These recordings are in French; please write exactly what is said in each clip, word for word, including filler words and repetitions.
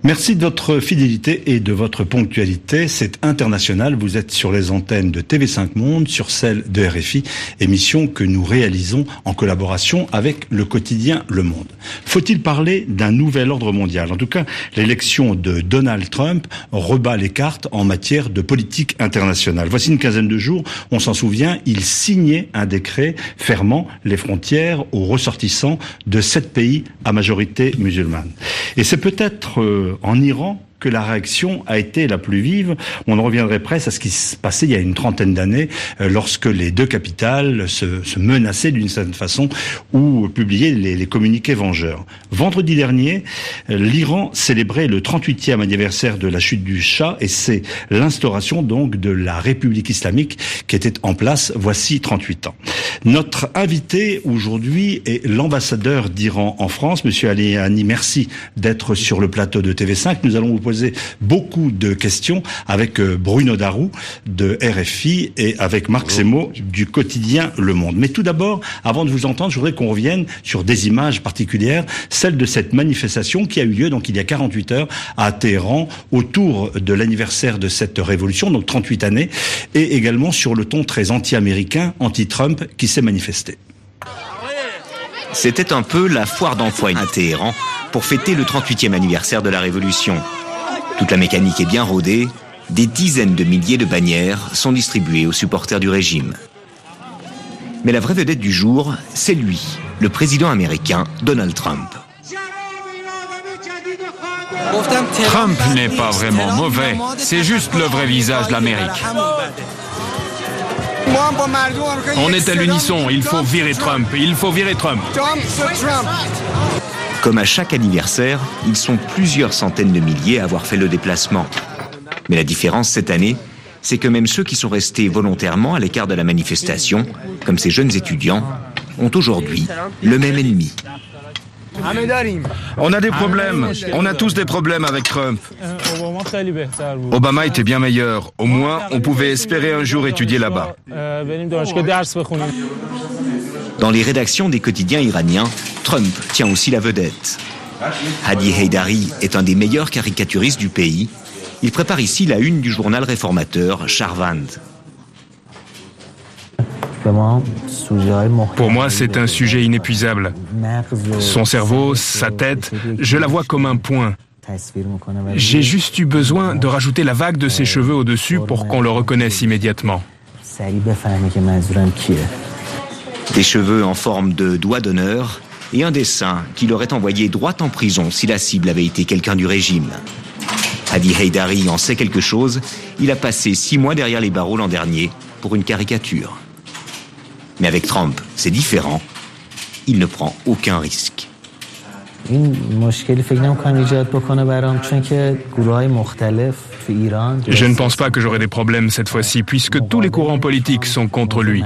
Merci de votre fidélité et de votre ponctualité. C'est international. Vous êtes sur les antennes de T V cinq Monde, sur celle de R F I, émission que nous réalisons en collaboration avec le quotidien Le Monde. Faut-il parler d'un nouvel ordre mondial? En tout cas, l'élection de Donald Trump rebat les cartes en matière de politique internationale. Voici une quinzaine de jours, on s'en souvient, il signait un décret fermant les frontières aux ressortissants de sept pays à majorité musulmane. Et c'est peut-être euh, en Iran que la réaction a été la plus vive. On en reviendrait presque à ce qui se passait il y a une trentaine d'années, euh, lorsque les deux capitales se, se menaçaient d'une certaine façon ou publiaient les, les communiqués vengeurs. Vendredi dernier, euh, l'Iran célébrait le trente-huitième anniversaire de la chute du Shah et c'est l'instauration donc de la République islamique qui était en place voici trente-huit ans. Notre invité aujourd'hui est l'ambassadeur d'Iran en France, Monsieur Ali Hani. Merci d'être sur le plateau de T V cinq. Nous allons vous poser beaucoup de questions avec Bruno Darou de R F I et avec Marc Semo du quotidien Le Monde. Mais tout d'abord, avant de vous entendre, je voudrais qu'on revienne sur des images particulières, celle de cette manifestation qui a eu lieu donc il y a quarante-huit heures à Téhéran autour de l'anniversaire de cette révolution, donc trente-huit années, et également sur le ton très anti-américain, anti-Trump qui s'est manifesté. C'était un peu la foire d'empoigne à Téhéran pour fêter le trente-huitième anniversaire de la Révolution. Toute la mécanique est bien rodée, des dizaines de milliers de bannières sont distribuées aux supporters du régime. Mais la vraie vedette du jour, c'est lui, le président américain Donald Trump. Trump n'est pas vraiment mauvais, c'est juste le vrai visage de l'Amérique. On est à l'unisson, il faut virer Trump, il faut virer Trump. Comme à chaque anniversaire, ils sont plusieurs centaines de milliers à avoir fait le déplacement. Mais la différence cette année, c'est que même ceux qui sont restés volontairement à l'écart de la manifestation, comme ces jeunes étudiants, ont aujourd'hui le même ennemi. On a des problèmes, on a tous des problèmes avec Trump. Obama était bien meilleur, au moins on pouvait espérer un jour étudier là-bas. Dans les rédactions des quotidiens iraniens, Trump tient aussi la vedette. Hadi Heydari est un des meilleurs caricaturistes du pays. Il prépare ici la une du journal réformateur Sharvand. Pour moi, c'est un sujet inépuisable. Son cerveau, sa tête, je la vois comme un point. J'ai juste eu besoin de rajouter la vague de ses cheveux au-dessus pour qu'on le reconnaisse immédiatement. Des cheveux en forme de doigt d'honneur et un dessin qui l'aurait envoyé droit en prison si la cible avait été quelqu'un du régime. Hadi Heydari en sait quelque chose. Il a passé six mois derrière les barreaux l'an dernier pour une caricature. Mais avec Trump, c'est différent. Il ne prend aucun risque. Je ne pense pas que j'aurai des problèmes cette fois-ci, puisque tous les courants politiques sont contre lui.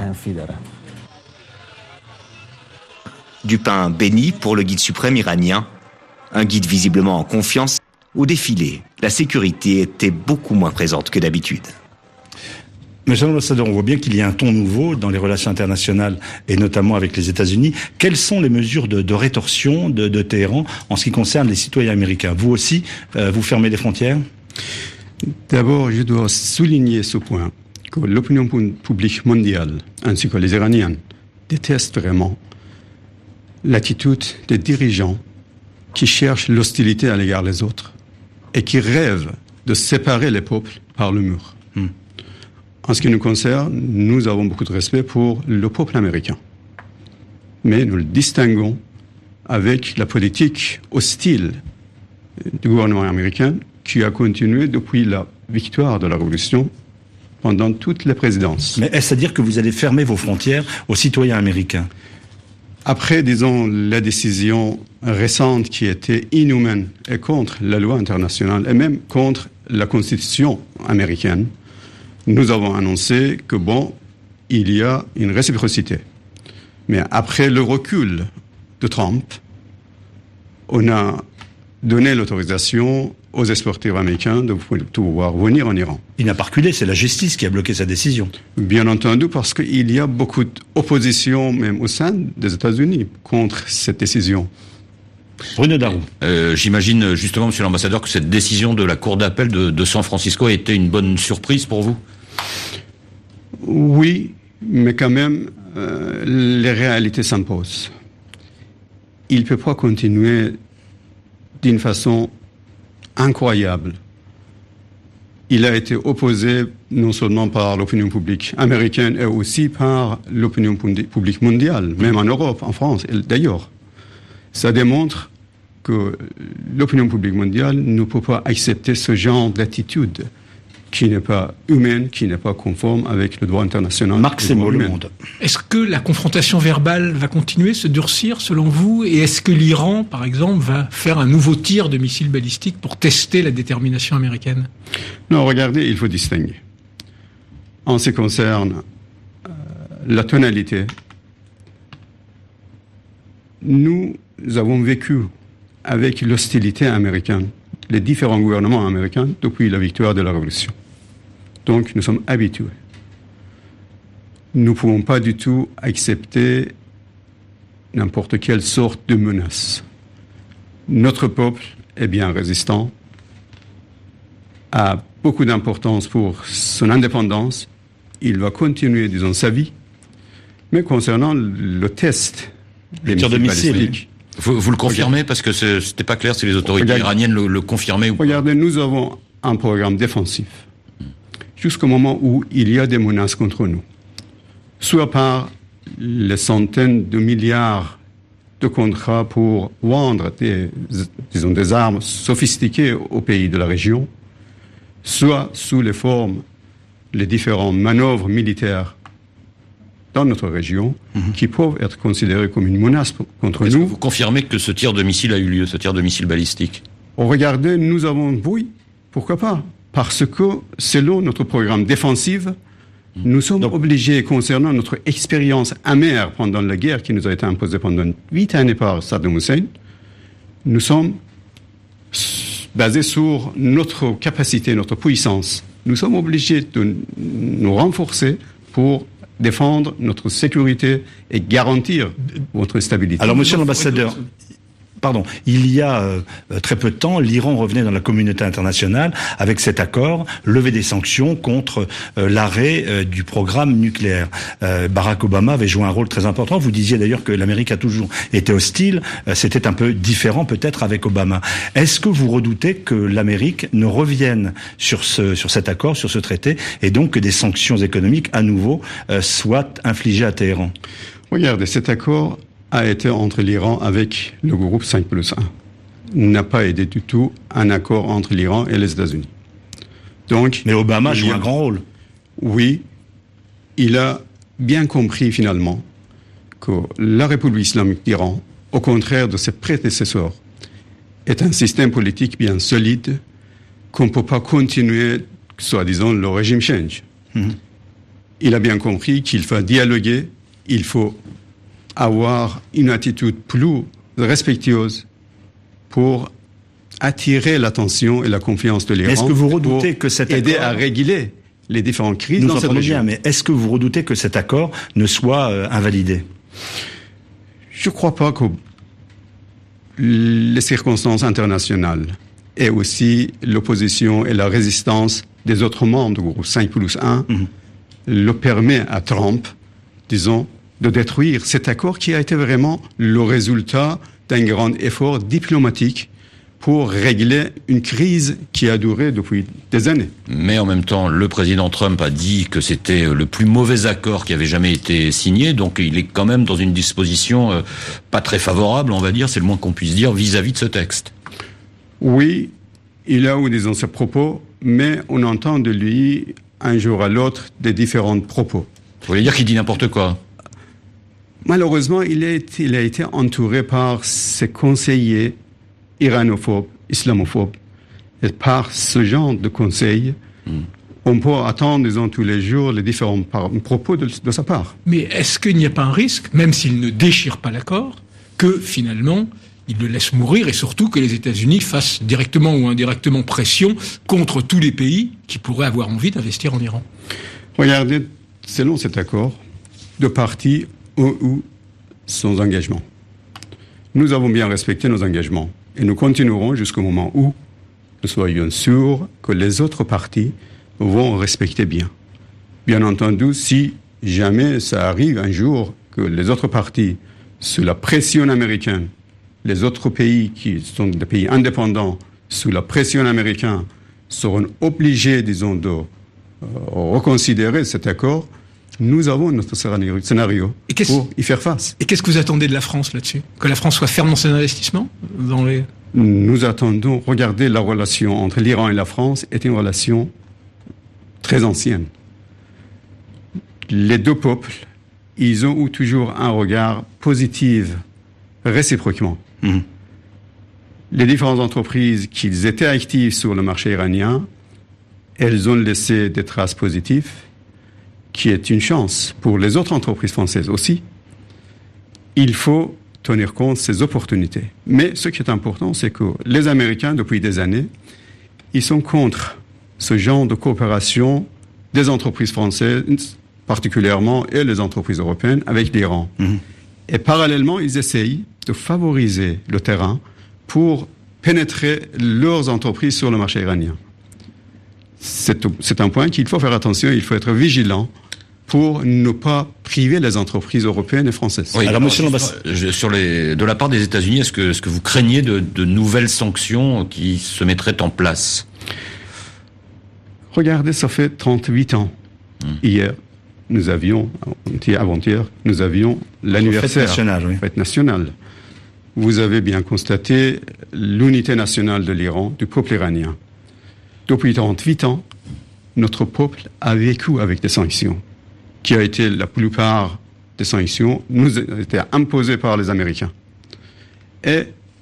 Du pain béni pour le guide suprême iranien, un guide visiblement en confiance. Au défilé, la sécurité était beaucoup moins présente que d'habitude. Monsieur l'ambassadeur, on voit bien qu'il y a un ton nouveau dans les relations internationales et notamment avec les États-Unis. Quelles sont les mesures de, de rétorsion de, de Téhéran en ce qui concerne les citoyens américains? Vous aussi, euh, vous fermez les frontières? D'abord, je dois souligner ce point, que l'opinion publique mondiale, ainsi que les Iraniens, détestent vraiment l'attitude des dirigeants qui cherchent l'hostilité à l'égard des autres et qui rêvent de séparer les peuples par le mur. Hmm. En ce qui nous concerne, nous avons beaucoup de respect pour le peuple américain. Mais nous le distinguons avec la politique hostile du gouvernement américain qui a continué depuis la victoire de la Révolution pendant toutes les présidences. Mais est-ce à dire que vous allez fermer vos frontières aux citoyens américains? Après, disons, la décision récente qui était inhumaine et contre la loi internationale et même contre la Constitution américaine, nous avons annoncé que, bon, il y a une réciprocité. Mais après le recul de Trump, on a donné l'autorisation aux exportateurs américains de pouvoir venir en Iran. Il n'a pas reculé, c'est la justice qui a bloqué sa décision. Bien entendu, parce qu'il y a beaucoup d'opposition, même au sein des États-Unis, contre cette décision. Bruno Darou. Euh, j'imagine justement, monsieur l'ambassadeur, que cette décision de la Cour d'appel de, de San Francisco a été une bonne surprise pour vous? Oui, mais quand même, euh, les réalités s'imposent. Il ne peut pas continuer d'une façon incroyable. Il a été opposé non seulement par l'opinion publique américaine et aussi par l'opinion publique mondiale, même en Europe, en France, d'ailleurs. Ça démontre que l'opinion publique mondiale ne peut pas accepter ce genre d'attitude qui n'est pas humaine, qui n'est pas conforme avec le droit international. Marc Semo, Le Monde. Est-ce que la confrontation verbale va continuer, se durcir selon vous? Et est-ce que l'Iran, par exemple, va faire un nouveau tir de missiles balistiques pour tester la détermination américaine? Non, regardez, il faut distinguer. En ce qui concerne euh, la tonalité, nous avons vécu avec l'hostilité américaine, les différents gouvernements américains depuis la victoire de la Révolution. Donc nous sommes habitués. Nous ne pouvons pas du tout accepter n'importe quelle sorte de menace. Notre peuple est bien résistant, a beaucoup d'importance pour son indépendance. Il va continuer, disons, sa vie. Mais concernant le test des tir de missiles missiles, balistiques, Vous, vous le confirmez, parce que ce n'était pas clair si les autorités Regardez, iraniennes le, le confirmaient ou pas. Regardez, nous avons un programme défensif jusqu'au moment où il y a des menaces contre nous, soit par les centaines de milliards de contrats pour vendre des, disons, des armes sophistiquées aux pays de la région, soit sous les formes, les différentes manœuvres militaires dans notre région, mmh. qui peuvent être considérées comme une menace contre Est-ce nous. Que vous confirmez que ce tir de missile a eu lieu, ce tir de missile balistique? Regardez, nous avons, oui, pourquoi pas? Parce que, selon notre programme défensif, mmh. nous sommes Donc, obligés, concernant notre expérience amère pendant la guerre qui nous a été imposée pendant huit années par Saddam Hussein, nous sommes basés sur notre capacité, notre puissance. Nous sommes obligés de nous renforcer pour défendre notre sécurité et garantir votre stabilité. Alors, monsieur l'ambassadeur, pardon, il y a euh, très peu de temps, l'Iran revenait dans la communauté internationale avec cet accord, lever des sanctions contre euh, l'arrêt euh, du programme nucléaire. Euh, Barack Obama avait joué un rôle très important. Vous disiez d'ailleurs que l'Amérique a toujours été hostile. Euh, c'était un peu différent peut-être avec Obama. Est-ce que vous redoutez que l'Amérique ne revienne sur ce sur cet accord, sur ce traité, et donc que des sanctions économiques à nouveau euh, soient infligées à Téhéran? Regardez, cet accord a été entre l'Iran avec le groupe cinq plus un. N'a pas aidé du tout un accord entre l'Iran et les États-Unis. Donc, mais Obama joue a... un grand rôle. Oui, il a bien compris finalement que la République islamique d'Iran, au contraire de ses prédécesseurs, est un système politique bien solide qu'on ne peut pas continuer, soi-disant, le régime change. Mmh. Il a bien compris qu'il faut dialoguer, il faut avoir une attitude plus respectueuse pour attirer l'attention et la confiance de l'Iran. Est-ce que vous redoutez que cet accord... aider à réguler les différentes crises Nous dans cette région. Bien, mais est-ce que vous redoutez que cet accord ne soit euh, invalidé? Je ne crois pas que les circonstances internationales et aussi l'opposition et la résistance des autres membres du groupe cinq plus un mm-hmm. le permet à Trump, disons, de détruire cet accord qui a été vraiment le résultat d'un grand effort diplomatique pour régler une crise qui a duré depuis des années. Mais en même temps, le président Trump a dit que c'était le plus mauvais accord qui avait jamais été signé, donc il est quand même dans une disposition euh, pas très favorable, on va dire, c'est le moins qu'on puisse dire, vis-à-vis de ce texte. Oui, il a eu, disons, ses propos, mais on entend de lui, un jour à l'autre, des différents propos. Vous voulez dire qu'il dit n'importe quoi? Malheureusement, il a été, il a été entouré par ses conseillers iranophobes, islamophobes. Et par ce genre de conseils, mm. on peut attendre, disons, tous les jours les différents par- propos de, de sa part. Mais est-ce qu'il n'y a pas un risque, même s'il ne déchire pas l'accord, que finalement il le laisse mourir et surtout que les États-Unis fassent directement ou indirectement pression contre tous les pays qui pourraient avoir envie d'investir en Iran? Regardez, selon cet accord, deux parties ont eu son engagement. nous avons bien respecté nos engagements et nous continuerons jusqu'au moment où nous soyons sûrs que les autres parties vont respecter bien. Bien entendu, si jamais ça arrive un jour que les autres parties, sous la pression américaine, les autres pays qui sont des pays indépendants, sous la pression américaine, seront obligés, disons, de euh, reconsidérer cet accord, nous avons notre scénario pour y faire face. Et qu'est-ce que vous attendez de la France là-dessus ? Que la France soit ferme dans ses investissements dans les... Nous attendons, regardez, la relation entre l'Iran et la France est une relation très ancienne. Les deux peuples, ils ont eu toujours un regard positif, réciproquement. Mmh. Les différentes entreprises qui étaient actives sur le marché iranien, elles ont laissé des traces positives, qui est une chance pour les autres entreprises françaises aussi. Il faut tenir compte de ces opportunités. Mais ce qui est important, c'est que les Américains, depuis des années, ils sont contre ce genre de coopération des entreprises françaises, particulièrement, et les entreprises européennes, avec l'Iran. Mmh. Et parallèlement, ils essayent de favoriser le terrain pour pénétrer leurs entreprises sur le marché iranien. C'est, c'est un point qu'il faut faire attention, il faut être vigilant pour ne pas priver les entreprises européennes et françaises. Oui, alors, monsieur l'ambassadeur, sur les, de la part des États-Unis, est-ce que, est-ce que vous craignez de, de nouvelles sanctions qui se mettraient en place ? Regardez, ça fait trente-huit ans. Hum. Hier, nous avions, avant-hier, nous avions l'anniversaire. Fête nationale, oui. Fête nationale. Vous avez bien constaté l'unité nationale de l'Iran, du peuple iranien. Depuis trente-huit ans, notre peuple a vécu avec des sanctions, qui a été la plupart des sanctions nous étaient imposées par les Américains. Et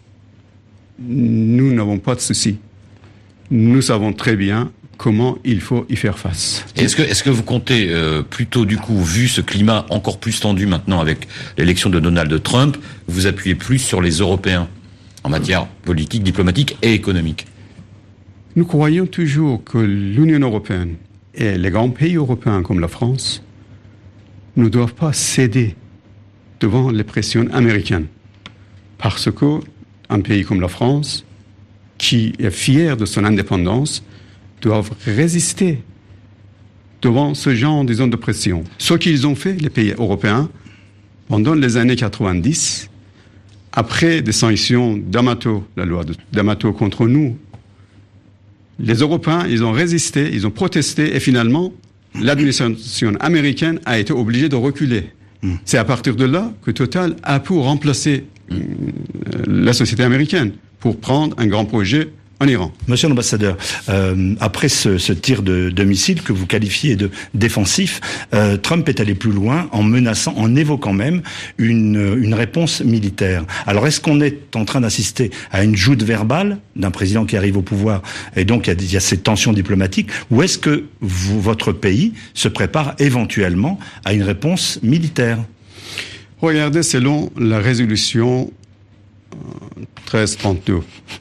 nous n'avons pas de souci. Nous savons très bien comment il faut y faire face. Est-ce que, est-ce que vous comptez euh, plutôt, du coup, vu ce climat encore plus tendu maintenant avec l'élection de Donald Trump, vous appuyez plus sur les Européens en matière politique, diplomatique et économique ? Nous croyons toujours que l'Union européenne et les grands pays européens comme la France ne doivent pas céder devant les pressions américaines. Parce qu'un pays comme la France, qui est fier de son indépendance, doivent résister devant ce genre, disons, de pression. Ce qu'ils ont fait, les pays européens, pendant les années quatre-vingt-dix, après des sanctions d'Amato, la loi d'Amato contre nous, les Européens, ils ont résisté, ils ont protesté, et finalement, l'administration américaine a été obligée de reculer. Mmh. C'est à partir de là que Total a pu remplacer euh, la société américaine pour prendre un grand projet en Iran. Monsieur l'ambassadeur, euh, après ce, ce tir de, de missile que vous qualifiez de défensif, euh, Trump est allé plus loin en menaçant, en évoquant même une, une réponse militaire. Alors est-ce qu'on est en train d'assister à une joute verbale d'un président qui arrive au pouvoir et donc il y a, il y a ces tensions diplomatiques, ou est-ce que vous, votre pays se prépare éventuellement à une réponse militaire ? Regardez, selon la résolution treize trente-deux,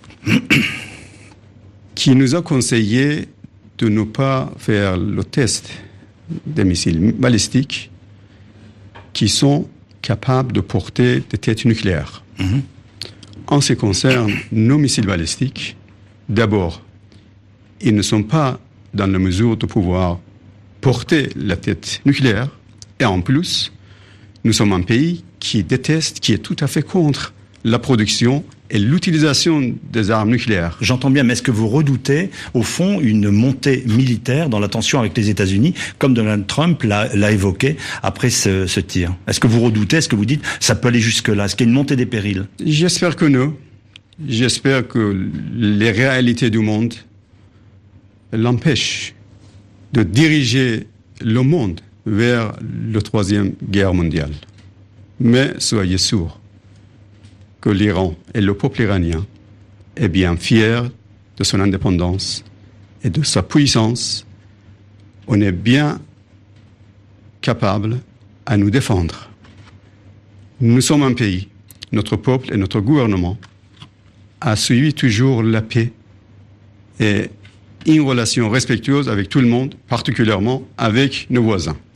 qui nous a conseillé de ne pas faire le test des missiles balistiques qui sont capables de porter des têtes nucléaires. Mmh. En ce qui concerne nos missiles balistiques, d'abord, ils ne sont pas dans la mesure de pouvoir porter la tête nucléaire, et en plus, nous sommes un pays qui déteste, qui est tout à fait contre la production et l'utilisation des armes nucléaires. J'entends bien, mais est-ce que vous redoutez, au fond, une montée militaire dans la tension avec les États-Unis, comme Donald Trump l'a, l'a évoqué après ce, ce tir ? Est-ce que vous redoutez, est-ce que vous dites, ça peut aller jusque-là ? Est-ce qu'il y a une montée des périls ? J'espère que non. J'espère que les réalités du monde l'empêchent de diriger le monde vers la troisième guerre mondiale. Mais soyez sûrs que l'Iran et le peuple iranien est bien fier de son indépendance et de sa puissance. On est bien capable à nous défendre. Nous sommes un pays, notre peuple et notre gouvernement a suivi toujours la paix et une relation respectueuse avec tout le monde, particulièrement avec nos voisins.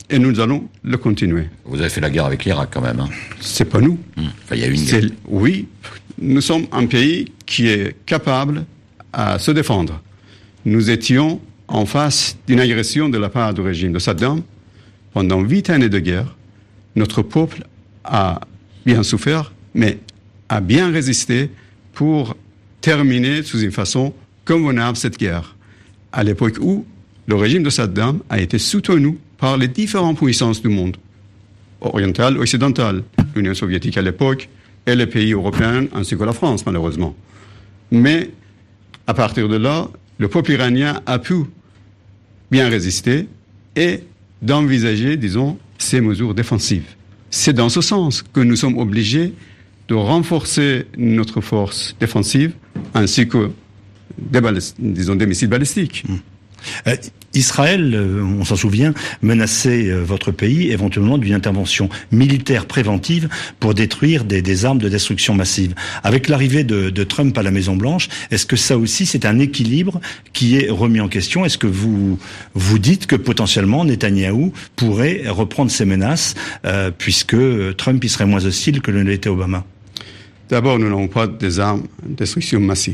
Et nous allons le continuer. Vous avez fait la guerre avec l'Irak quand même. Hein. C'est pas nous. Mmh. Enfin, il y a eu une C'est, guerre. oui, nous sommes un pays qui est capable à se défendre. Nous étions en face d'une agression de la part du régime de Saddam. Pendant huit années de guerre, notre peuple a bien souffert, mais a bien résisté pour terminer sous une façon convenable cette guerre. À l'époque où le régime de Saddam a été soutenu par les différentes puissances du monde, orientales, occidentales, l'Union soviétique à l'époque, et les pays européens, ainsi que la France, malheureusement. Mais, à partir de là, le peuple iranien a pu bien résister et d'envisager, disons, ces mesures défensives. C'est dans ce sens que nous sommes obligés de renforcer notre force défensive, ainsi que des, balist- disons, des missiles balistiques. Mmh. Euh, Israël, euh, on s'en souvient, menaçait euh, votre pays éventuellement d'une intervention militaire préventive pour détruire des, des armes de destruction massive. Avec l'arrivée de, de Trump à la Maison-Blanche, est-ce que ça aussi c'est un équilibre qui est remis en question? Est-ce que vous vous dites que potentiellement Netanyahou pourrait reprendre ses menaces euh, puisque Trump y serait moins hostile que ne l'était Obama? D'abord, nous n'avons pas des armes de destruction massive.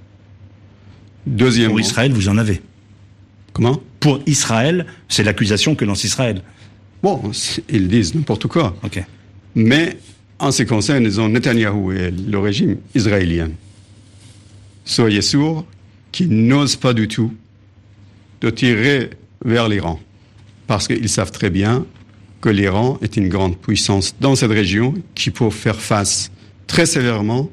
Deuxièmement, pour Israël, vous en avez. Comment? Pour Israël, c'est l'accusation que lance Israël. Bon, ils disent n'importe quoi. Okay. Mais en ce qui concerne, disons, Netanyahou et le régime israélien, soyez sûrs qu'ils n'osent pas du tout de tirer vers l'Iran. Parce qu'ils savent très bien que l'Iran est une grande puissance dans cette région qui peut faire face très sévèrement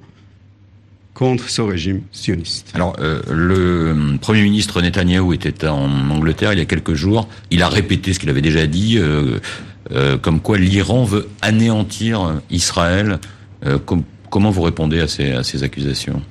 contre ce régime sioniste. Alors, euh, le Premier ministre Netanyahou était en Angleterre il y a quelques jours. Il a répété ce qu'il avait déjà dit, euh, euh, comme quoi l'Iran veut anéantir Israël. Euh, com- comment vous répondez à ces, à ces accusations?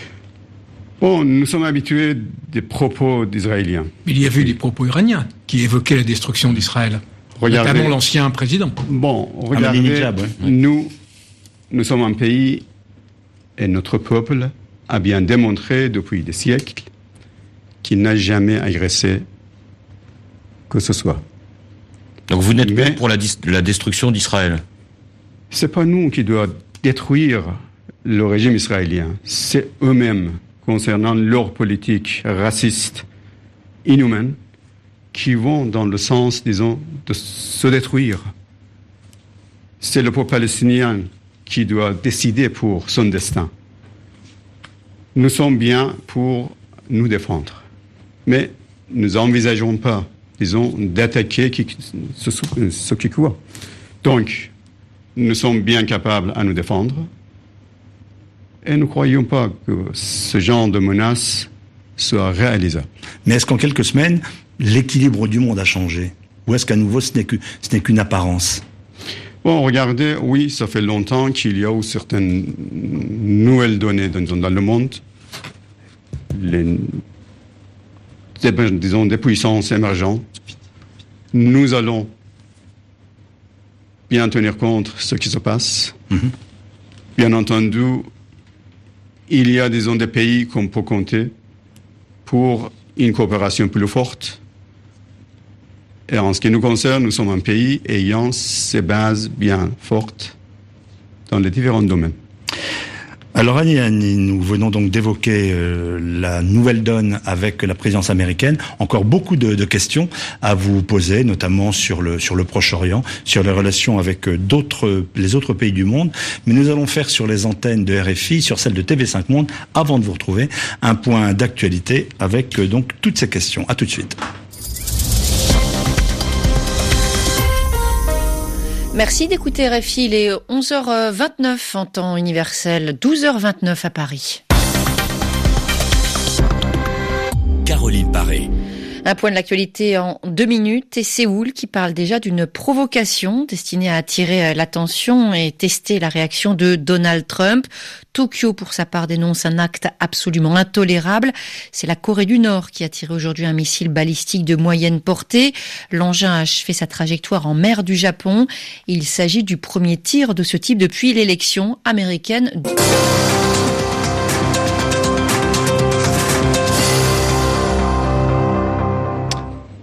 Bon, nous sommes habitués des propos d'Israéliens. Il y avait des propos iraniens qui évoquaient la destruction d'Israël. Regardez, notamment l'ancien président. Bon, regardez, Ahmadinejad, ouais. nous, nous sommes un pays et notre peuple a bien démontré depuis des siècles qu'il n'a jamais agressé que ce soit. Donc vous n'êtes Mais- pas pour la, dis- la destruction d'Israël? C'est pas nous qui devons détruire le régime israélien. C'est eux-mêmes, concernant leur politique raciste, inhumaine, qui vont dans le sens, disons, de se détruire. C'est le peuple palestinien qui doit décider pour son destin. Nous sommes bien pour nous défendre. Mais nous n'envisageons pas, disons, d'attaquer qui, ce, ce qui quoi. Donc, nous sommes bien capables à nous défendre. Et nous ne croyons pas que ce genre de menace soit réalisable. Mais est-ce qu'en quelques semaines, l'équilibre du monde a changé? Ou est-ce qu'à nouveau, ce n'est que, ce n'est qu'une apparence? Bon, regardez, oui, ça fait longtemps qu'il y a eu certaines nouvelles données dans, dans le monde. Les, des, disons, des puissances émergentes. Nous allons bien tenir compte de ce qui se passe. Mm-hmm. Bien entendu, il y a, disons, des pays qu'on peut compter pour une coopération plus forte. Et en ce qui nous concerne, nous sommes un pays ayant ses bases bien fortes dans les différents domaines. Alors Annie, Annie, nous venons donc d'évoquer euh, la nouvelle donne avec la présidence américaine. Encore beaucoup de, de questions à vous poser, notamment sur le sur le Proche-Orient, sur les relations avec euh, d'autres les autres pays du monde. Mais nous allons faire sur les antennes de R F I, sur celles de T V cinq Monde, avant de vous retrouver, un point d'actualité avec euh, donc toutes ces questions. À tout de suite. Merci d'écouter R F I, il est onze heures vingt-neuf en temps universel, douze heures vingt-neuf à Paris. Caroline Paré. Un point de l'actualité en deux minutes et Séoul qui parle déjà d'une provocation destinée à attirer l'attention et tester la réaction de Donald Trump. Tokyo, pour sa part, dénonce un acte absolument intolérable. C'est la Corée du Nord qui a tiré aujourd'hui un missile balistique de moyenne portée. L'engin a achevé sa trajectoire en mer du Japon. Il s'agit du premier tir de ce type depuis l'élection américaine.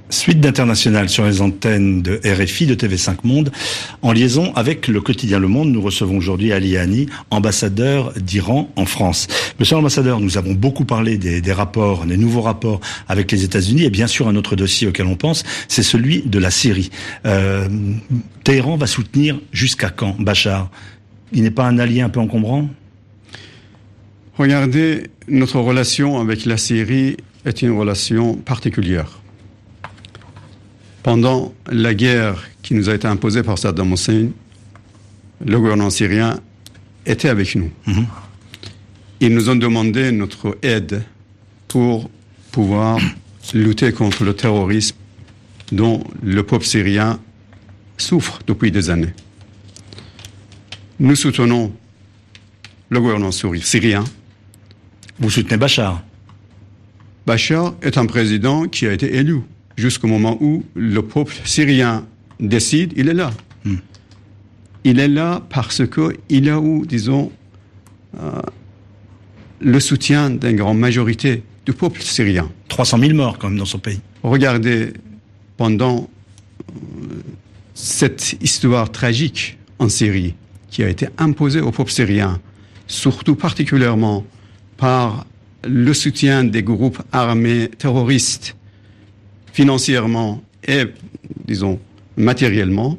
Suite d'International sur les antennes de R F I, de T V cinq Monde. En liaison avec le quotidien Le Monde, nous recevons aujourd'hui Ali Hani, ambassadeur d'Iran en France. Monsieur l'ambassadeur, nous avons beaucoup parlé des, des rapports, des nouveaux rapports avec les États-Unis, et bien sûr un autre dossier auquel on pense, c'est celui de la Syrie. Euh, Téhéran va soutenir jusqu'à quand Bachar? Il n'est pas un allié un peu encombrant? Regardez, notre relation avec la Syrie est une relation particulière. Pendant la guerre qui nous a été imposée par Saddam Hussein, le gouvernement syrien était avec nous. Mmh. Ils nous ont demandé notre aide pour pouvoir lutter contre le terrorisme dont le peuple syrien souffre depuis des années. Nous soutenons le gouvernement syrien. Vous soutenez Bachar? Bachar est un président qui a été élu. Jusqu'au moment où le peuple syrien décide, il est là. Hmm. Il est là parce qu'il a eu, disons, euh, le soutien d'une grande majorité du peuple syrien. trois cent mille morts quand même dans son pays. Regardez, pendant euh, cette histoire tragique en Syrie, qui a été imposée au peuple syrien, surtout particulièrement par le soutien des groupes armés terroristes, financièrement et, disons, matériellement,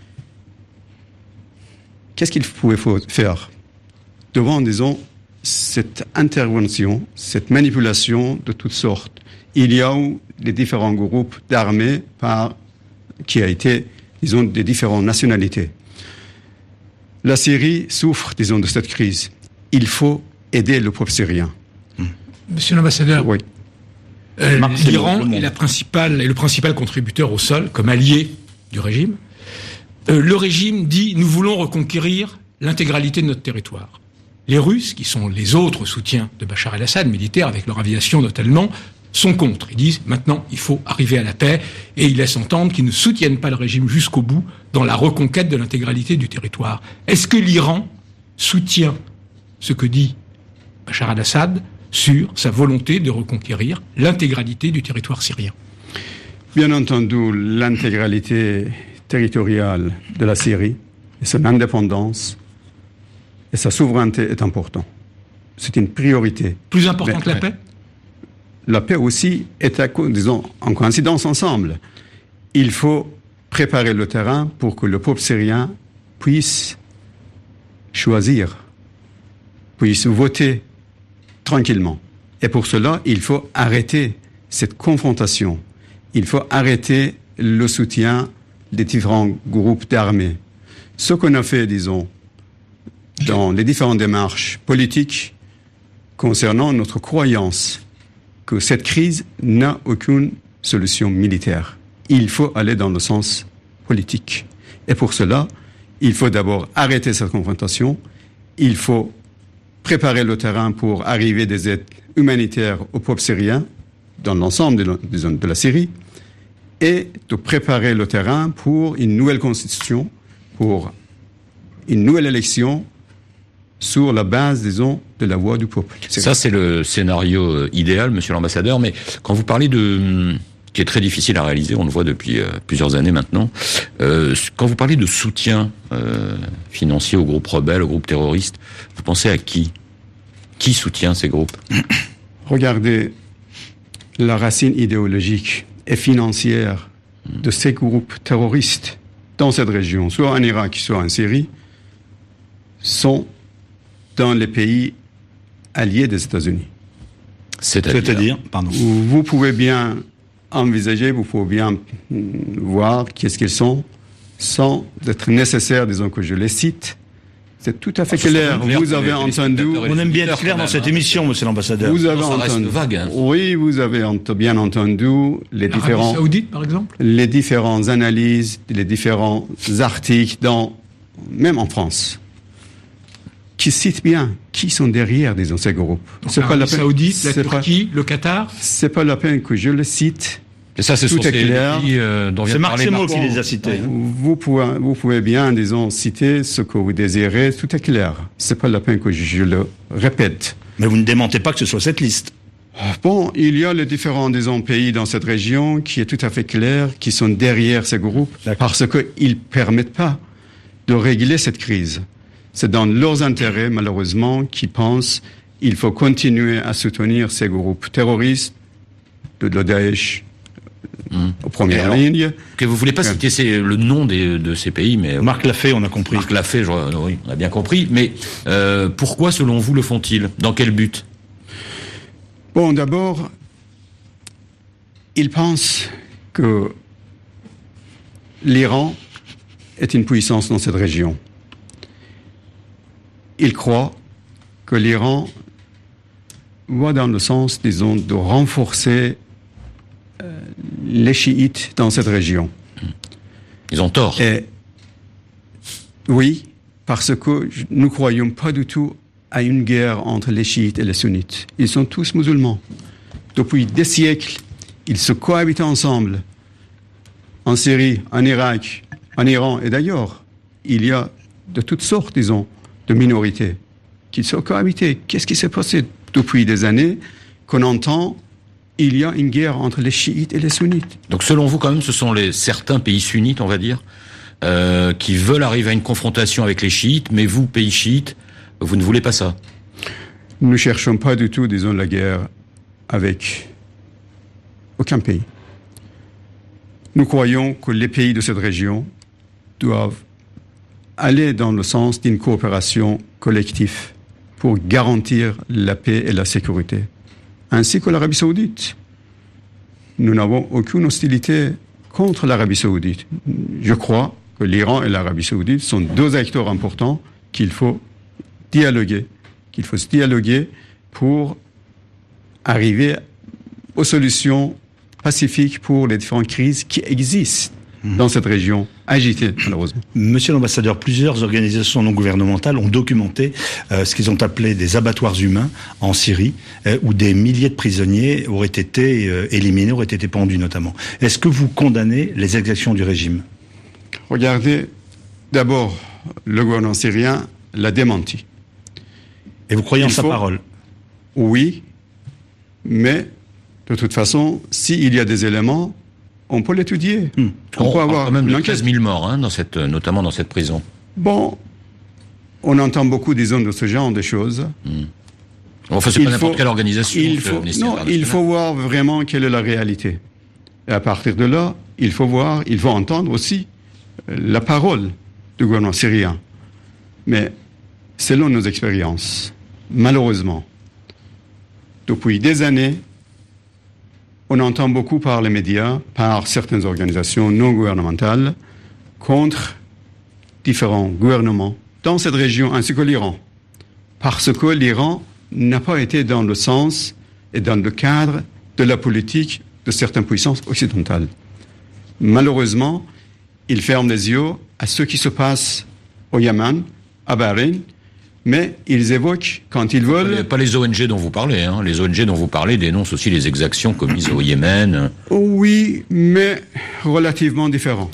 qu'est-ce qu'il pouvait faire devant, disons, cette intervention, cette manipulation de toutes sortes? Il y a eu les différents groupes d'armées par, qui a été, disons, des différentes nationalités. La Syrie souffre, disons, de cette crise. Il faut aider le peuple syrien. Monsieur l'ambassadeur, oui. Euh, L'Iran est, la principale, est le principal contributeur au sol, comme allié du régime. Euh, le régime dit « nous voulons reconquérir l'intégralité de notre territoire ». Les Russes, qui sont les autres soutiens de Bachar el-Assad, militaires, avec leur aviation notamment, sont contre. Ils disent « maintenant, il faut arriver à la paix » et ils laissent entendre qu'ils ne soutiennent pas le régime jusqu'au bout dans la reconquête de l'intégralité du territoire. Est-ce que l'Iran soutient ce que dit Bachar el-Assad sur sa volonté de reconquérir l'intégralité du territoire syrien? Bien entendu, l'intégralité territoriale de la Syrie et son indépendance et sa souveraineté est importante. C'est une priorité. Plus important Mais, que la paix? La paix aussi est, à, disons, en coïncidence ensemble. Il faut préparer le terrain pour que le peuple syrien puisse choisir, puisse voter tranquillement. Et pour cela, il faut arrêter cette confrontation. Il faut arrêter le soutien des différents groupes d'armées. Ce qu'on a fait, disons, dans les différentes démarches politiques concernant notre croyance que cette crise n'a aucune solution militaire. Il faut aller dans le sens politique. Et pour cela, il faut d'abord arrêter cette confrontation. Il faut préparer le terrain pour arriver des aides humanitaires au peuple syrien dans l'ensemble de, de, de la Syrie et de préparer le terrain pour une nouvelle constitution, pour une nouvelle élection sur la base, disons, de la voix du peuple. Ça, c'est le scénario idéal, monsieur l'ambassadeur, mais quand vous parlez de... qui est très difficile à réaliser, on le voit depuis euh, plusieurs années maintenant, euh, quand vous parlez de soutien euh, financier aux groupes rebelles, aux groupes terroristes, vous pensez à qui? Qui soutient ces groupes? Regardez, la racine idéologique et financière de ces groupes terroristes dans cette région, soit en Irak, soit en Syrie, sont dans les pays alliés des États-Unis. C'est-à-dire, C'est-à-dire pardon. Vous pouvez bien envisager, vous pouvez bien voir qu'est-ce qu'ils sont, sans être nécessaire, disons que je les cite. C'est tout à fait ah, clair. Vous avez entendu... On aime bien être clair dans cette émission, monsieur l'ambassadeur. Vous avez non, entendu... vague, hein. Oui, vous avez bien entendu les L'Arabie différents... Saoudite, par exemple? Les différentes analyses, les différents articles, dans, même en France, qui citent bien qui sont derrière, disons, ces groupes. Donc c'est pas la Saoudite, la Turquie, pas, le Qatar. C'est pas la peine que je le cite. Et ça, c'est tout est clair. Euh, dont c'est Marc Semo qui les a cités. Vous pouvez, vous pouvez bien, disons, citer ce que vous désirez. Tout est clair. C'est pas la peine que je le répète. Mais vous ne démentez pas que ce soit cette liste. Bon, il y a les différents, disons, pays dans cette région qui est tout à fait clair, qui sont derrière ces groupes, D'accord. parce qu'ils ne permettent pas de régler cette crise. C'est dans leurs intérêts, malheureusement, qui pensent qu'il faut continuer à soutenir ces groupes terroristes, de le Daesh, mmh. aux premières alors, lignes. Que vous voulez pas citer ces, le nom des, de ces pays, mais Marc l'a fait, on a compris. Marc l'a fait, je, oui, on a bien compris. Mais euh, pourquoi, selon vous, le font-ils? Dans quel but? Bon, d'abord, ils pensent que l'Iran est une puissance dans cette région. Ils croient que l'Iran va dans le sens, disons, de renforcer euh, les chiites dans cette région. Ils ont tort. Et, oui, parce que nous ne croyons pas du tout à une guerre entre les chiites et les sunnites. Ils sont tous musulmans. Depuis des siècles, ils se cohabitent ensemble. En Syrie, en Irak, en Iran, et d'ailleurs, il y a de toutes sortes, disons, de minorités qui se cohabitent. Qu'est-ce qui s'est passé depuis des années qu'on entend il y a une guerre entre les chiites et les sunnites? Donc selon vous, quand même, ce sont les certains pays sunnites, on va dire, euh, qui veulent arriver à une confrontation avec les chiites, mais vous, pays chiites, vous ne voulez pas ça? Nous ne cherchons pas du tout, disons, la guerre avec aucun pays. Nous croyons que les pays de cette région doivent aller dans le sens d'une coopération collective pour garantir la paix et la sécurité, ainsi que l'Arabie saoudite. Nous n'avons aucune hostilité contre l'Arabie saoudite. Je crois que l'Iran et l'Arabie saoudite sont deux acteurs importants qu'il faut dialoguer, qu'il faut se dialoguer pour arriver aux solutions pacifiques pour les différentes crises qui existent mmh. dans cette région agitée, malheureusement. Monsieur l'ambassadeur, plusieurs organisations non gouvernementales ont documenté euh, ce qu'ils ont appelé des abattoirs humains en Syrie, euh, où des milliers de prisonniers auraient été euh, éliminés, auraient été pendus notamment. Est-ce que vous condamnez les exactions du régime? Regardez, d'abord, le gouvernement syrien l'a démenti. Et vous croyez en sa faut... parole? Oui, mais de toute façon, s'il y a des éléments, on peut l'étudier. Hmm. On, on peut avoir quand même de une treize mille morts, hein, dans cette, notamment dans cette prison. Bon, on entend beaucoup, disons, de ce genre de choses. Hmm. Enfin, c'est il pas n'importe faut, quelle organisation. Il faut, non, il faut voir vraiment quelle est la réalité. Et à partir de là, il faut voir, il faut entendre aussi la parole du gouvernement syrien. Mais selon nos expériences, malheureusement, depuis des années, on entend beaucoup par les médias, par certaines organisations non gouvernementales, contre différents gouvernements dans cette région, ainsi que l'Iran. Parce que l'Iran n'a pas été dans le sens et dans le cadre de la politique de certaines puissances occidentales. Malheureusement, ils ferment les yeux à ce qui se passe au Yémen, à Bahreïn, mais ils évoquent, quand ils veulent... Pas les O N G dont vous parlez, hein. Les O N G dont vous parlez dénoncent aussi les exactions commises au Yémen. Oui, mais relativement différents.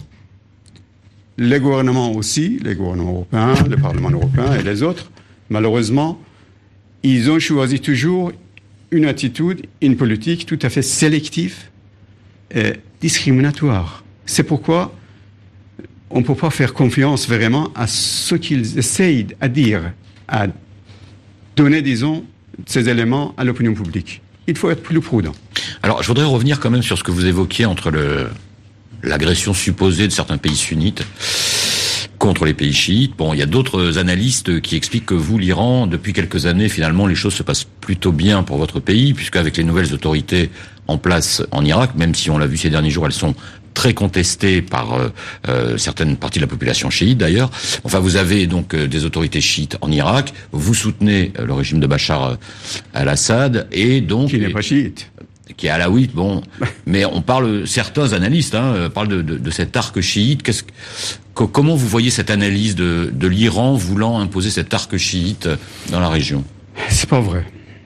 Les gouvernements aussi, les gouvernements européens, le Parlement européen et les autres, malheureusement, ils ont choisi toujours une attitude, une politique tout à fait sélective et discriminatoire. C'est pourquoi on ne peut pas faire confiance vraiment à ce qu'ils essayent à dire, à donner, disons, ces éléments à l'opinion publique. Il faut être plus prudent. Alors, je voudrais revenir quand même sur ce que vous évoquiez entre le, l'agression supposée de certains pays sunnites contre les pays chiites. Bon, il y a d'autres analystes qui expliquent que vous, l'Iran, depuis quelques années, finalement, les choses se passent plutôt bien pour votre pays, puisqu'avec les nouvelles autorités en place en Irak, même si on l'a vu ces derniers jours, elles sont très contestées par euh, euh, certaines parties de la population chiite d'ailleurs. Enfin, vous avez donc euh, des autorités chiites en Irak, vous soutenez euh, le régime de Bachar euh, al-Assad, et donc... Qui n'est pas chiite. Qui est alaouite, bon. Mais on parle, certains analystes hein, parlent de, de, de cet arc chiite. Qu'est-ce que, comment vous voyez cette analyse de, de l'Iran voulant imposer cet arc chiite dans la région? C'est pas vrai.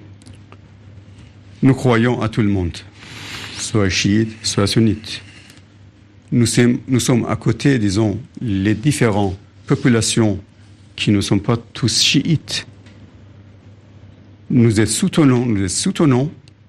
Nous croyons à tout le monde, soit chiite, soit sunnite. Nous sommes, nous sommes à côté, disons, les différentes populations qui ne sont pas tous chiites. Nous les soutenons, nous les soutenons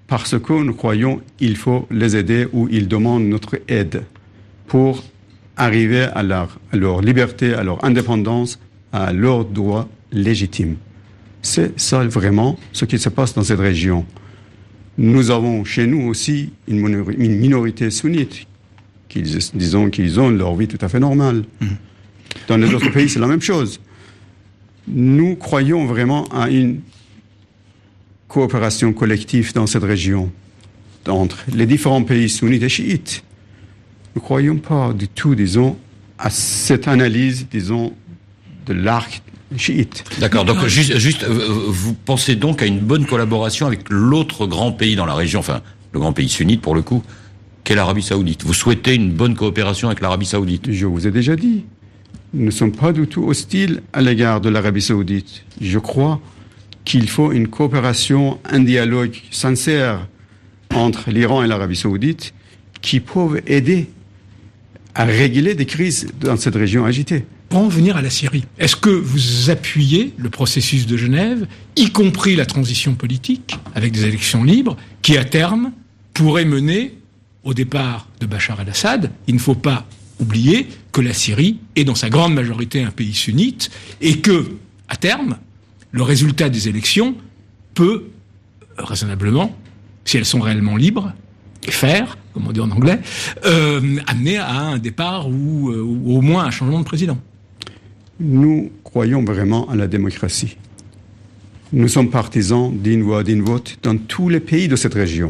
parce que nous croyons qu'il faut les aider ou ils demandent notre aide pour arriver à leur, à leur liberté, à leur indépendance, à leurs droits légitimes. C'est ça vraiment ce qui se passe dans cette région. Nous avons chez nous aussi une, minori- une minorité sunnite, qui, disons qu'ils ont leur vie tout à fait normale. Mmh. Dans les autres pays, c'est la même chose. Nous croyons vraiment à une coopération collective dans cette région, entre les différents pays sunnites et chiites. Nous ne croyons pas du tout, disons, à cette analyse, disons, de l'arc chiite. D'accord, donc juste, juste, vous pensez donc à une bonne collaboration avec l'autre grand pays dans la région, enfin, le grand pays sunnite pour le coup, qu'est l'Arabie Saoudite. Vous souhaitez une bonne coopération avec l'Arabie Saoudite? Je vous ai déjà dit, nous ne sommes pas du tout hostiles à l'égard de l'Arabie Saoudite. Je crois qu'il faut une coopération, un dialogue sincère entre l'Iran et l'Arabie Saoudite qui peuvent aider à régler des crises dans cette région agitée. Pour en venir à la Syrie, est-ce que vous appuyez le processus de Genève, y compris la transition politique, avec des élections libres, qui à terme pourraient mener au départ de Bachar el-Assad? Il ne faut pas oublier que la Syrie est dans sa grande majorité un pays sunnite et que, à terme, le résultat des élections peut, raisonnablement, si elles sont réellement libres, et faire, comme on dit en anglais, euh, amener à un départ ou, euh, ou au moins un changement de président. Nous croyons vraiment à la démocratie. Nous sommes partisans d'une voix, d'un vote dans tous les pays de cette région.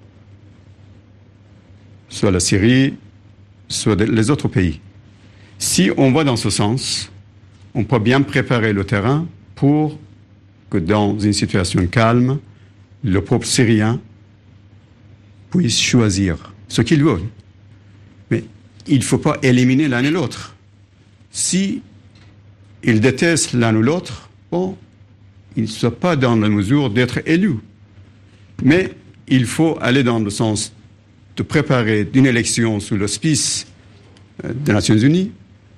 Soit la Syrie, soit les autres pays. Si on va dans ce sens, on peut bien préparer le terrain pour que dans une situation calme, le peuple syrien puisse choisir ce qu'il veut. Mais il ne faut pas éliminer l'un et l'autre. Si ils détestent l'un ou l'autre, bon, ils ne sont pas dans la mesure d'être élus. Mais il faut aller dans le sens de préparer une élection sous l'auspice des Nations Unies.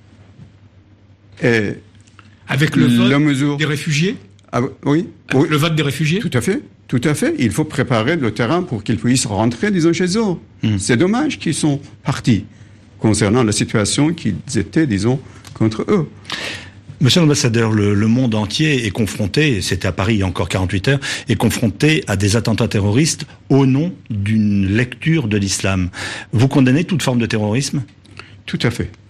Et avec le vote la mesure... des réfugiés? Ah, oui, Avec oui. le vote des réfugiés? Tout à fait, tout à fait. Il faut préparer le terrain pour qu'ils puissent rentrer, disons, chez eux. Mmh. C'est dommage qu'ils sont partis, concernant la situation qu'ils étaient, disons, contre eux. Monsieur l'ambassadeur, le, le monde entier est confronté, c'était à Paris il y a encore quarante-huit heures, est confronté à des attentats terroristes au nom d'une lecture de l'islam. Vous condamnez toute forme de terrorisme? Tout à fait.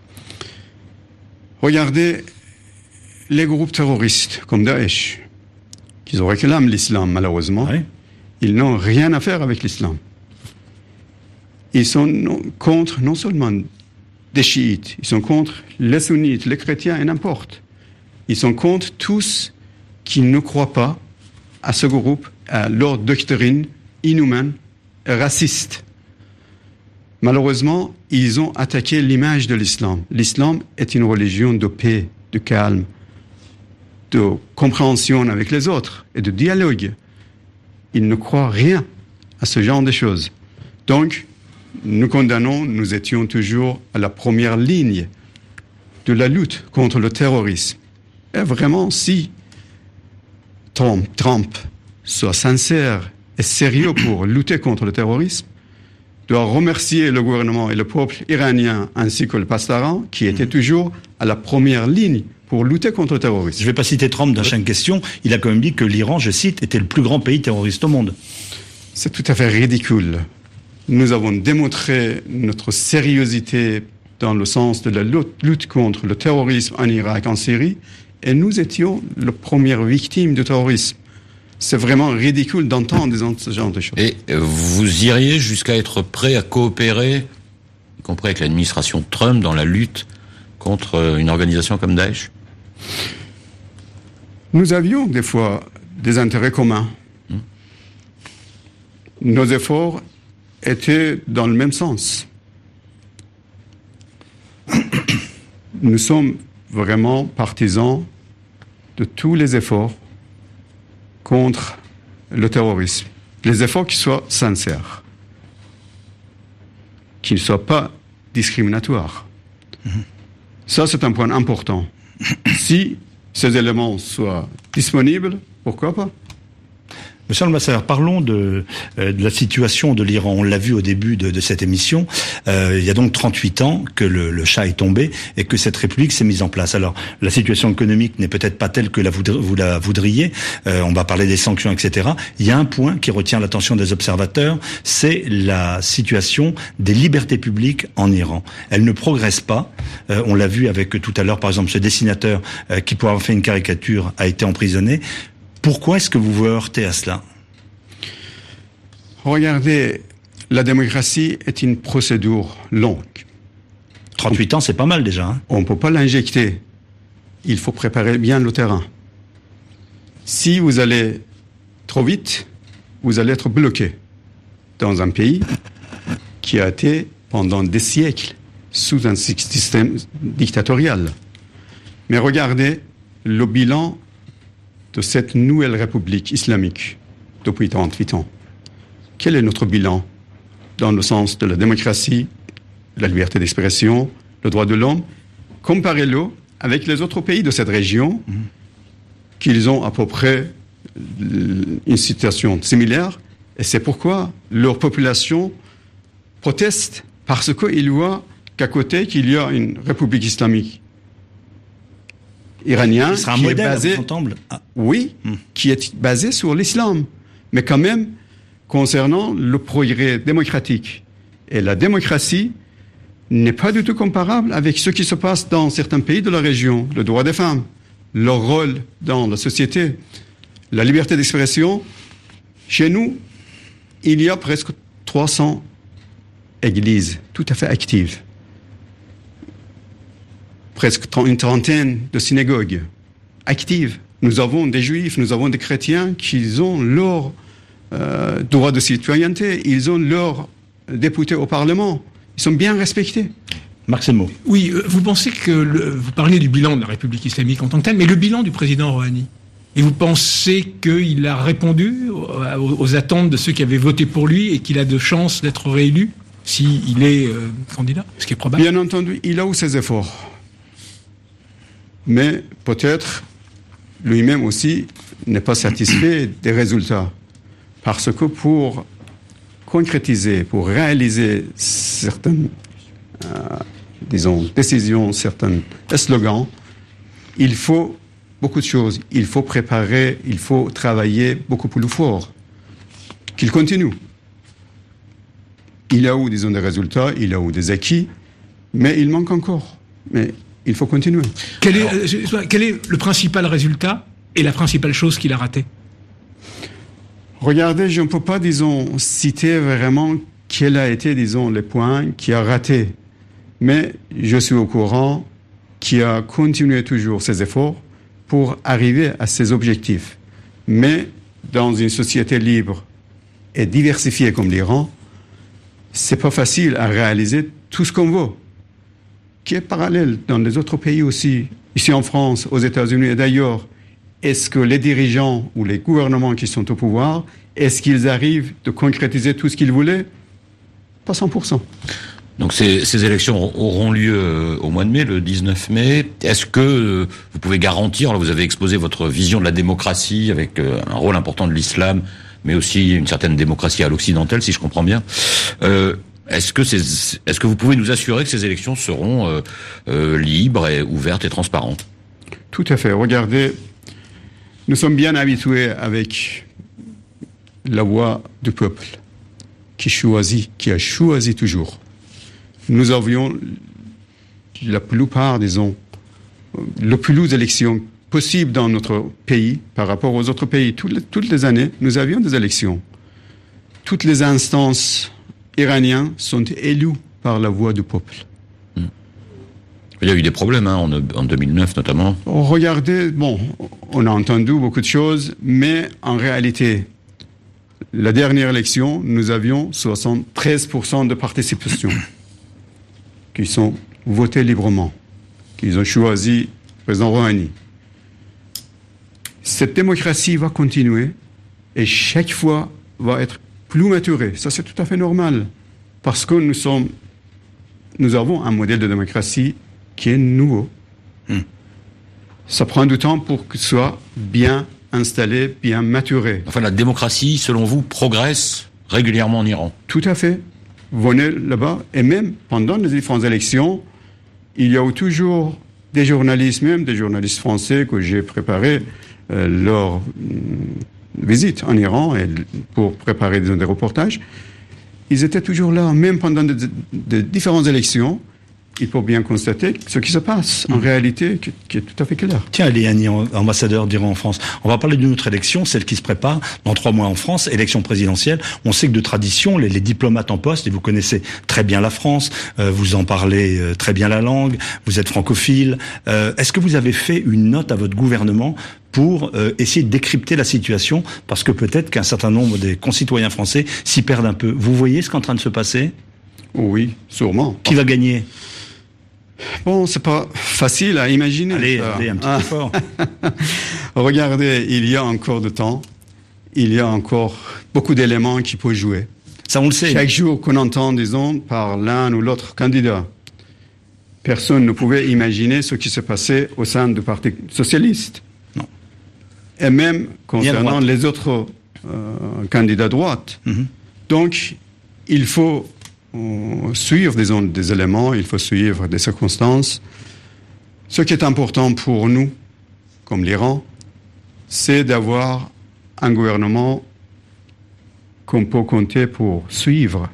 Regardez les groupes terroristes comme Daesh, qui réclament l'islam malheureusement. Oui. Ils n'ont rien à faire avec l'islam. Ils sont non, contre non seulement des chiites, ils sont contre les sunnites, les chrétiens et n'importe. Ils sont contre tous qui ne croient pas à ce groupe, à leur doctrine inhumaine et raciste. Malheureusement, ils ont attaqué l'image de l'islam. L'islam est une religion de paix, de calme, de compréhension avec les autres et de dialogue. Ils ne croient rien à ce genre de choses. Donc, nous condamnons, nous étions toujours à la première ligne de la lutte contre le terrorisme. Et vraiment, si Trump, Trump soit sincère et sérieux pour lutter contre le terrorisme, doit remercier le gouvernement et le peuple iranien ainsi que le Pasdaran, qui étaient toujours à la première ligne pour lutter contre le terrorisme. Je ne vais pas citer Trump dans chaque question. Il a quand même dit que l'Iran, je cite, était le plus grand pays terroriste au monde. C'est tout à fait ridicule. Nous avons démontré notre sérieuxité dans le sens de la lutte contre le terrorisme en Irak, en Syrie, et nous étions la première victime du terrorisme. C'est vraiment ridicule d'entendre ce genre de choses. Et vous iriez jusqu'à être prêt à coopérer, y compris avec l'administration Trump, dans la lutte contre une organisation comme Daesh? Nous avions des fois des intérêts communs. Hum. Nos efforts étaient dans le même sens. Nous sommes vraiment partisans de tous les efforts contre le terrorisme. Les efforts qui soient sincères, qui ne soient pas discriminatoires. Mmh. Ça, c'est un point important. Si ces éléments soient disponibles, pourquoi pas? Monsieur l'ambassadeur, parlons de, euh, de la situation de l'Iran. On l'a vu au début de, de cette émission. Euh, il y a donc trente-huit ans que le, le Shah est tombé et que cette république s'est mise en place. Alors, la situation économique n'est peut-être pas telle que la voudri- vous la voudriez. Euh, on va parler des sanctions, et cetera. Il y a un point qui retient l'attention des observateurs, c'est la situation des libertés publiques en Iran. Elle ne progresse pas. Euh, on l'a vu avec tout à l'heure, par exemple, ce dessinateur euh, qui, pour avoir fait une caricature, a été emprisonné. Pourquoi est-ce que vous vous heurtez à cela ? Regardez, la démocratie est une procédure longue. trente-huit ans, c'est pas mal déjà. Hein. On ne peut pas l'injecter. Il faut préparer bien le terrain. Si vous allez trop vite, vous allez être bloqué dans un pays qui a été pendant des siècles sous un système dictatorial. Mais regardez le bilan de cette nouvelle république islamique depuis trente-huit ans. Quel est notre bilan dans le sens de la démocratie, la liberté d'expression, le droit de l'homme? Comparez-le avec les autres pays de cette région, mmh. qu'ils ont à peu près une situation similaire, et c'est pourquoi leur population proteste, parce qu'ils voient qu'à côté, qu'il y a une république islamique iranien qui, sera un qui modèle, est basé, ah. oui, mmh. qui est basé sur l'islam, mais quand même concernant le progrès démocratique. Et la démocratie n'est pas du tout comparable avec ce qui se passe dans certains pays de la région, le droit des femmes, leur rôle dans la société, la liberté d'expression. Chez nous, il y a presque trois cents églises tout à fait actives. Presque une trentaine de synagogues actives. Nous avons des juifs, nous avons des chrétiens qui ont leur euh, droit de citoyenneté, ils ont leurs députés au Parlement. Ils sont bien respectés. Marc Selmo. Oui, euh, vous pensez que... Le, vous parliez du bilan de la République islamique en tant que telle, mais le bilan du président Rouhani, et vous pensez qu'il a répondu aux, aux attentes de ceux qui avaient voté pour lui et qu'il a de chances d'être réélu s'il est euh, candidat, ce qui est probable? Bien entendu, il a eu ses efforts. Mais peut-être lui-même aussi n'est pas satisfait des résultats. Parce que pour concrétiser, pour réaliser certaines, euh, disons, décisions, certains slogans, il faut beaucoup de choses. Il faut préparer, il faut travailler beaucoup plus fort. Qu'il continue. Il a eu, disons, des résultats, il a eu des acquis, mais il manque encore. Mais il faut continuer. Quel est, Alors, quel est le principal résultat et la principale chose qu'il a ratée? Regardez, je ne peux pas, disons, citer vraiment quels a été, disons, les points qu'il a ratés. Mais je suis au courant qu'il a continué toujours ses efforts pour arriver à ses objectifs. Mais dans une société libre et diversifiée comme l'Iran, c'est pas facile à réaliser tout ce qu'on veut, qui est parallèle dans les autres pays aussi, ici en France, aux États-Unis et d'ailleurs. Est-ce que les dirigeants ou les gouvernements qui sont au pouvoir, est-ce qu'ils arrivent de concrétiser tout ce qu'ils voulaient? Pas cent pour cent. Donc ces, ces élections auront lieu au mois de mai, le dix-neuf mai. Est-ce que vous pouvez garantir, alors vous avez exposé votre vision de la démocratie avec un rôle important de l'islam, mais aussi une certaine démocratie à l'occidentale, si je comprends bien. Euh, est-ce que c'est, est-ce que vous pouvez nous assurer que ces élections seront euh, euh, libres et ouvertes et transparentes? Tout à fait. Regardez, nous sommes bien habitués avec la voix du peuple qui choisit, qui a choisi toujours. Nous avions la plupart, disons, le plus d'élections possibles dans notre pays par rapport aux autres pays. Toutes les, toutes les années, nous avions des élections. Toutes les instances iraniennes sont élues par la voix du peuple. Il y a eu des problèmes hein, en, en deux mille neuf notamment. Regardez, bon, on a entendu beaucoup de choses, mais en réalité, la dernière élection, nous avions soixante-treize pour cent de participation qui sont votés librement, qui ont choisi le président Rouhani. Cette démocratie va continuer et chaque fois va être plus maturée. Ça, c'est tout à fait normal parce que nous sommes, nous avons un modèle de démocratie qui est nouveau. Hmm. Ça prend du temps pour que ce soit bien installée, bien maturée. Enfin, la démocratie, selon vous, progresse régulièrement en Iran. Tout à fait. Vous venez là-bas, et même pendant les différentes élections, il y a eu toujours des journalistes, même des journalistes français que j'ai préparés euh, leur euh, visite en Iran et pour préparer des, des reportages. Ils étaient toujours là, même pendant de, de, de différentes élections. Il faut bien constater ce qui se passe en mmh. réalité, qui, qui est tout à fait clair. Tiens, Aliani, ambassadeur d'Iran en France, on va parler d'une autre élection, celle qui se prépare dans trois mois en France, élection présidentielle. On sait que de tradition, les, les diplomates en poste, et vous connaissez très bien la France, euh, vous en parlez euh, très bien la langue, vous êtes francophile. Euh, est-ce que vous avez fait une note à votre gouvernement pour euh, essayer de décrypter la situation, parce que peut-être qu'un certain nombre des concitoyens français s'y perdent un peu. Vous voyez ce qui est en train de se passer ? Oui, sûrement. Qui va gagner ? Bon, c'est pas facile à imaginer. Allez, ça. allez, un petit ah. peu fort. Regardez, il y a encore de temps, il y a encore beaucoup d'éléments qui peuvent jouer. Ça, on le sait. Chaque jour qu'on entend, disons, par l'un ou l'autre candidat, personne ne pouvait imaginer ce qui se passait au sein du Parti socialiste. Non. Et même concernant les autres euh, candidats droite. Mm-hmm. Donc, il faut suivre disons, des éléments, il faut suivre des circonstances. Ce qui est important pour nous, comme l'Iran, c'est d'avoir un gouvernement qu'on peut compter pour suivre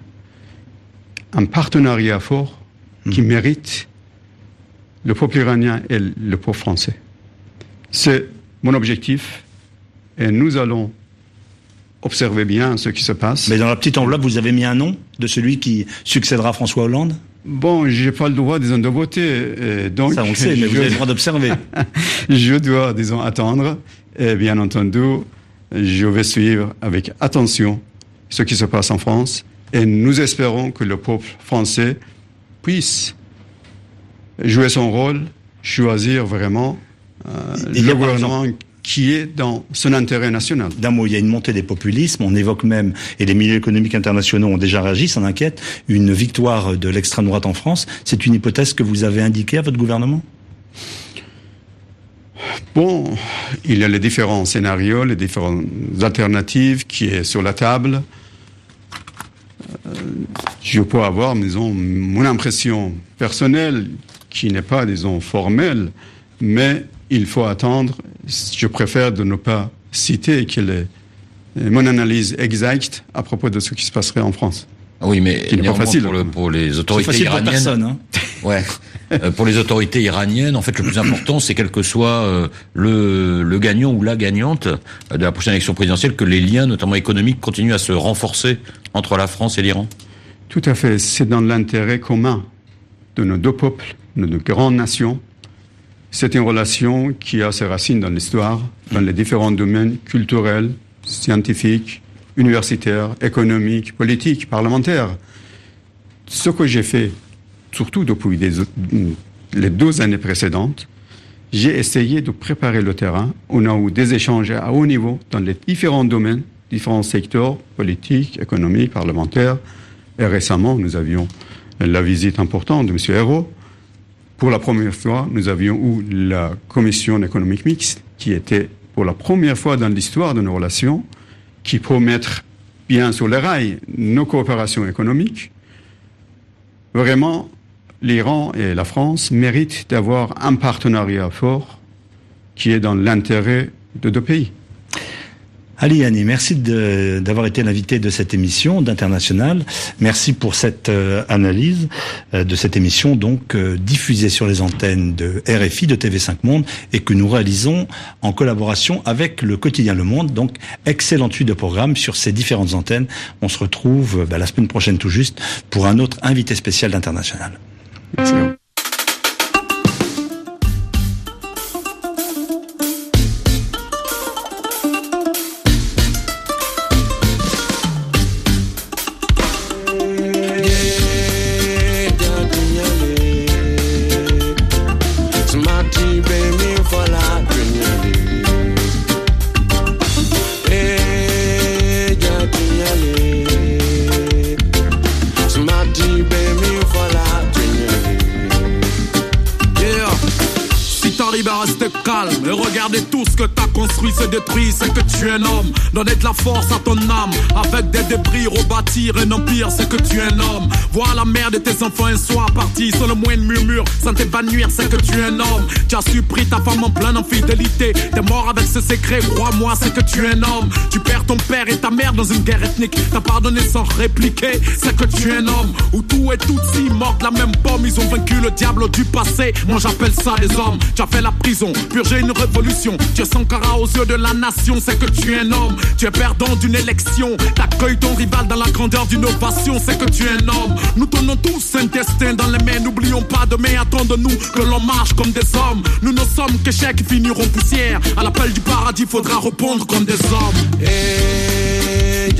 un partenariat fort mmh. qui mérite le peuple iranien et le peuple français. C'est mon objectif et nous allons observez bien ce qui se passe. Mais dans la petite enveloppe, vous avez mis un nom de celui qui succédera à François Hollande ? Bon, j'ai pas le droit, disons, de voter. Et donc, ça, on le sait, mais je... vous avez le droit d'observer. Je dois, disons, attendre. Et bien entendu, je vais suivre avec attention ce qui se passe en France. Et nous espérons que le peuple français puisse jouer son rôle, choisir vraiment euh, le gouvernement qui est dans son intérêt national. D'un mot, il y a une montée des populismes, on évoque même, et les milieux économiques internationaux ont déjà réagi, ça m'inquiète, une victoire de l'extrême droite en France. C'est une hypothèse que vous avez indiquée à votre gouvernement ? Bon, il y a les différents scénarios, les différentes alternatives qui est sur la table. Euh, je peux avoir, disons, mon impression personnelle, qui n'est pas, disons, formelle, mais il faut attendre. Je préfère de ne pas citer quelle est mon analyse exacte à propos de ce qui se passerait en France. Oui, mais qui n'est pas facile pour, le, pour les autorités c'est facile iraniennes. Pour personne, hein. Ouais. euh, pour les autorités iraniennes, en fait, le plus important, c'est quel que soit euh, le, le gagnant ou la gagnante de la prochaine élection présidentielle, que les liens, notamment économiques, continuent à se renforcer entre la France et l'Iran. Tout à fait. C'est dans l'intérêt commun de nos deux peuples, de nos grandes nations. C'est une relation qui a ses racines dans l'histoire, dans les différents domaines culturels, scientifiques, universitaires, économiques, politiques, parlementaires. Ce que j'ai fait, surtout depuis des, les deux années précédentes, j'ai essayé de préparer le terrain. On a eu des échanges à haut niveau dans les différents domaines, différents secteurs politiques, économiques, parlementaires. Et récemment, nous avions la visite importante de M. Hérault. Pour la première fois, nous avions eu la commission économique mixte, qui était pour la première fois dans l'histoire de nos relations, qui peut mettre bien sur les rails nos coopérations économiques. Vraiment, l'Iran et la France méritent d'avoir un partenariat fort qui est dans l'intérêt de deux pays. Aliani, merci de, d'avoir été l'invité de cette émission d'International. Merci pour cette euh, analyse euh, de cette émission, donc euh, diffusée sur les antennes de R F I, de T V cinq Monde, et que nous réalisons en collaboration avec le quotidien Le Monde. Donc, excellente suite de programme sur ces différentes antennes. On se retrouve euh, bah, la semaine prochaine tout juste pour un autre invité spécial d'International. Merci. Restez calme et regardez tout ce que t'as construit, se détruit, c'est que tu es un homme. Donner de la force à ton âme, avec des débris, rebâtir un empire, c'est que tu es un homme. Voir la mère de tes enfants un soir parti, sans le moindre murmure, sans t'évanouir, c'est que tu es un homme. Tu as surpris ta femme en pleine infidélité, t'es mort avec ce secret, crois-moi, c'est que tu es un homme. Tu perds ton père et ta mère dans une guerre ethnique, t'as pardonné sans répliquer, c'est que tu es un homme. Où tout et tout si mordent la même pomme, ils ont vaincu le diable du passé, moi j'appelle ça des hommes. Tu as fait la prison, purgé une révolution, tu es Sankara aux yeux de la nation, c'est que tu es un homme. Tu es perdant d'une élection, t'accueilles ton rival dans la grandeur d'une ovation, c'est que tu es un homme. Nous tenons tous un destin dans les mains, n'oublions pas demain, attends de nous que l'on marche comme des hommes. Nous ne sommes qu'échecs qui finiront poussière, à l'appel du paradis faudra répondre comme des hommes. Hey,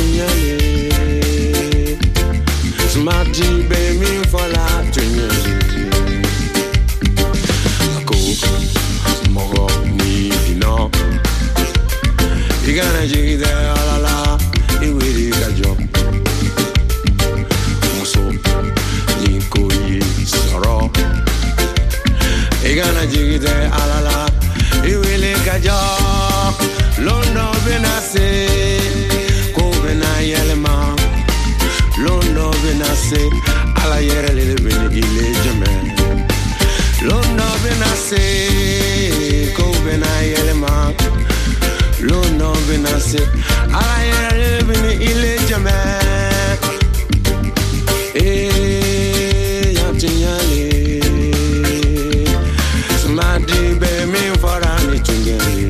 igana jigide alala iwiri gajo muso yinko yi soro igana jigide alala iwiri gajo londo benase ko bena yelma londo benase ala yerele beni ile jame londo benase ko bena yelma L'on venase ala yere ile jame eh yantinyale smadi be mi fara ni tungeli.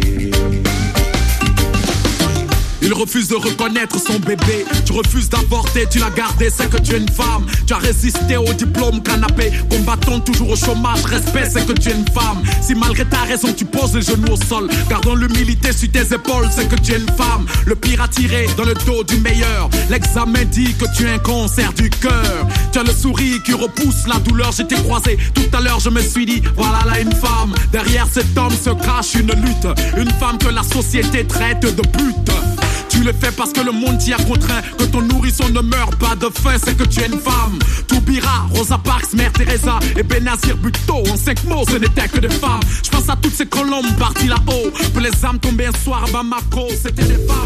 Il refuse de reconnaître son bébé. Tu refuses d'avorter, tu l'as gardé, c'est que tu es une femme. Tu as résisté au diplôme canapé, combattant toujours au chômage, respect, c'est que tu es une femme. Si malgré ta raison tu poses les genoux au sol, gardant l'humilité sur tes épaules, c'est que tu es une femme. Le pire à tirer dans le dos du meilleur. L'examen dit que tu es un cancer du cœur. Tu as le sourire qui repousse la douleur. J'étais croisé tout à l'heure, je me suis dit, voilà là une femme. Derrière cet homme se cache une lutte. Une femme que la société traite de pute. Tu le fais parce que le monde t'y a contraint, que ton nourrisson ne meurt pas de faim, c'est que tu es une femme. Toubira, Rosa Parks, Mère Teresa et Benazir Bhutto, en cinq mots ce n'était que des femmes. Je pense à toutes ces colombes parties là-haut, pour les âmes tombées un soir à Bamako, c'était des femmes.